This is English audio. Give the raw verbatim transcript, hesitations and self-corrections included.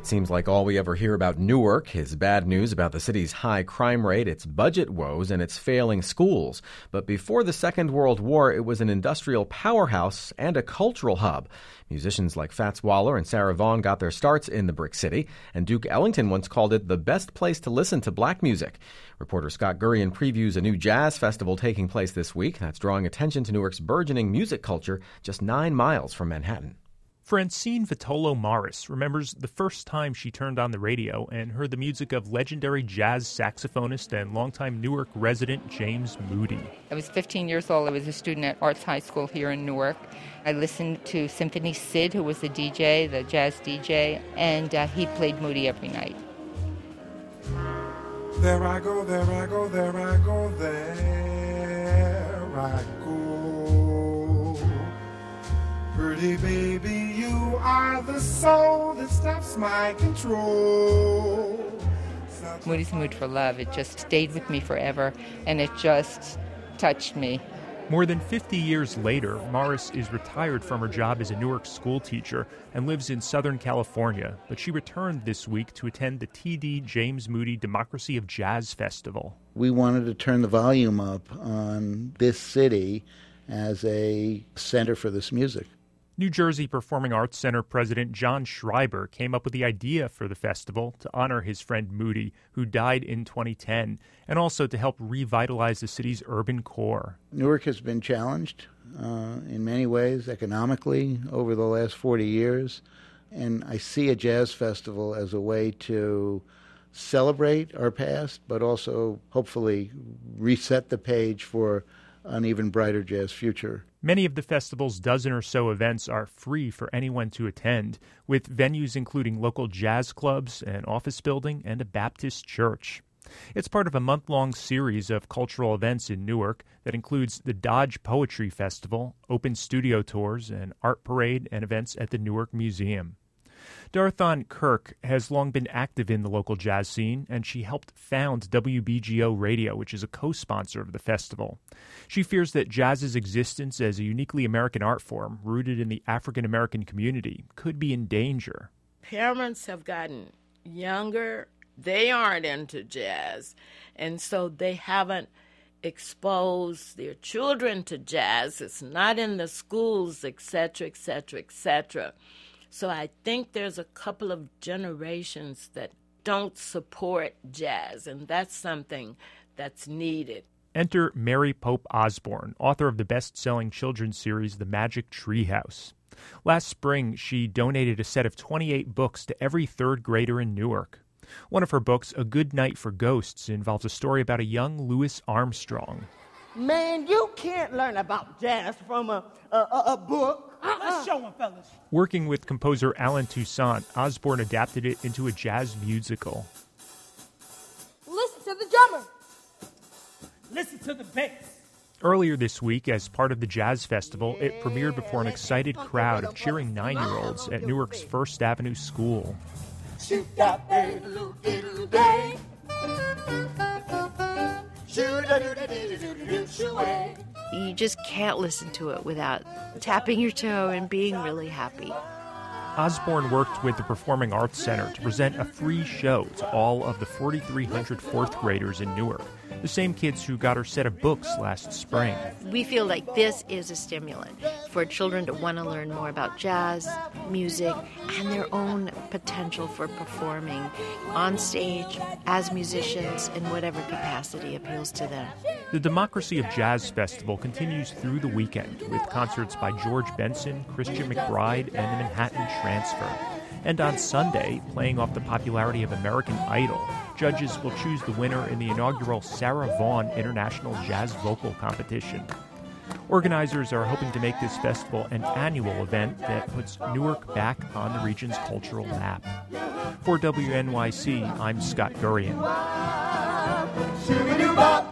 seems like all we ever hear about Newark is bad news about the city's high crime rate, its budget woes, and its failing schools. But before the Second World War, it was an industrial powerhouse and a cultural hub. Musicians like Fats Waller and Sarah Vaughan got their starts in the Brick City, and Duke Ellington once called it the best place to listen to black music. Reporter Scott Gurian previews a new jazz festival taking place this week that's drawing attention to Newark's burgeoning music culture just nine miles from Manhattan. Francine Vitolo Morris remembers the first time she turned on the radio and heard the music of legendary jazz saxophonist and longtime Newark resident James Moody. I was fifteen years old. I was a student at Arts High School here in Newark. I listened to Symphony Sid, who was the D J, the jazz D J, and uh, he played Moody every night. There I go, there I go, there I go, there I go. Pretty baby, you are the soul that stops my control. Moody's Mood for Love, it just stayed with me forever, and it just touched me. More than fifty years later, Morris is retired from her job as a Newark school teacher and lives in Southern California, but she returned this week to attend the T D James Moody Democracy of Jazz Festival. We wanted to turn the volume up on this city as a center for this music. New Jersey Performing Arts Center President John Schreiber came up with the idea for the festival to honor his friend Moody, who died in twenty ten, and also to help revitalize the city's urban core. Newark has been challenged uh, in many ways economically over the last forty years, and I see a jazz festival as a way to celebrate our past, but also hopefully reset the page for an even brighter jazz future. Many of the festival's dozen or so events are free for anyone to attend, with venues including local jazz clubs, an office building, and a Baptist church. It's part of a month-long series of cultural events in Newark that includes the Dodge Poetry Festival, open studio tours, an art parade, and events at the Newark Museum. Darthon Kirk has long been active in the local jazz scene, and she helped found W B G O Radio, which is a co-sponsor of the festival. She fears that jazz's existence as a uniquely American art form, rooted in the African-American community, could be in danger. Parents have gotten younger. They aren't into jazz, and so they haven't exposed their children to jazz. It's not in the schools, et cetera, et cetera, et cetera. So I think there's a couple of generations that don't support jazz, and that's something that's needed. Enter Mary Pope Osborne, author of the best-selling children's series The Magic Tree House. Last spring, she donated a set of twenty-eight books to every third grader in Newark. One of her books, A Good Night for Ghosts, involves a story about a young Louis Armstrong. Man, you can't learn about jazz from a, a, a book. Uh-uh. Let's show them, fellas. Working with composer Alan Toussaint, Osborne adapted it into a jazz musical. Listen to the drummer. Listen to the bass. Earlier this week, as part of the Jazz Festival, it premiered before an excited crowd of cheering nine-year-olds at Newark's First Avenue School. You just can't listen to it without tapping your toe and being really happy. Osborne worked with the Performing Arts Center to present a free show to all of the forty-three hundred fourth graders in Newark, the same kids who got her set of books last spring. We feel like this is a stimulant for children to want to learn more about jazz, music, and their own potential for performing on stage as musicians in whatever capacity appeals to them. The Democracy of Jazz Festival continues through the weekend with concerts by George Benson, Christian McBride, and the Manhattan Transfer. And on Sunday, playing off the popularity of American Idol, judges will choose the winner in the inaugural Sarah Vaughan International Jazz Vocal Competition. Organizers are hoping to make this festival an annual event that puts Newark back on the region's cultural map. For W N Y C, I'm Scott Gurian.